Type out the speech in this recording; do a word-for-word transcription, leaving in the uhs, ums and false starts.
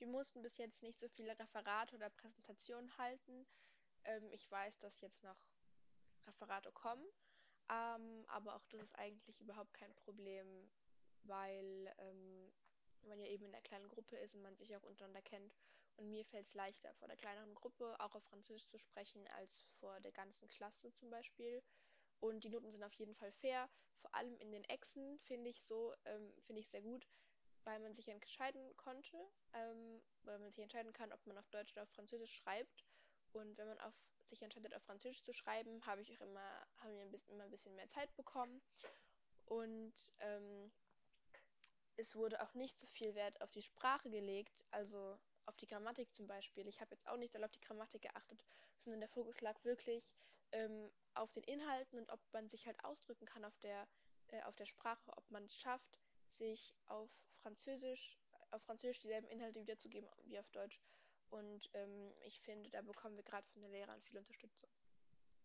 Wir mussten bis jetzt nicht so viele Referate oder Präsentationen halten. Ähm, ich weiß, dass jetzt noch Referate kommen, ähm, aber auch das ist eigentlich überhaupt kein Problem, weil ähm, man ja eben in einer kleinen Gruppe ist und man sich auch untereinander kennt. Und mir fällt es leichter, vor der kleineren Gruppe auch auf Französisch zu sprechen, als vor der ganzen Klasse zum Beispiel. Und die Noten sind auf jeden Fall fair. Vor allem in den Exen finde ich so, ähm, finde ich sehr gut, weil man sich entscheiden konnte, ähm, weil man sich entscheiden kann, ob man auf Deutsch oder auf Französisch schreibt. Und wenn man auf, sich entscheidet, auf Französisch zu schreiben, habe ich auch immer, haben wir ein bisschen, immer ein bisschen mehr Zeit bekommen. Und ähm, es wurde auch nicht so viel Wert auf die Sprache gelegt, also auf die Grammatik zum Beispiel. Ich habe jetzt auch nicht auf die Grammatik geachtet, sondern der Fokus lag wirklich ähm, auf den Inhalten und ob man sich halt ausdrücken kann auf der, äh, auf der Sprache, ob man es schafft, sich auf Französisch, auf Französisch dieselben Inhalte wiederzugeben wie auf Deutsch. Und ähm, ich finde, da bekommen wir gerade von den Lehrern viel Unterstützung.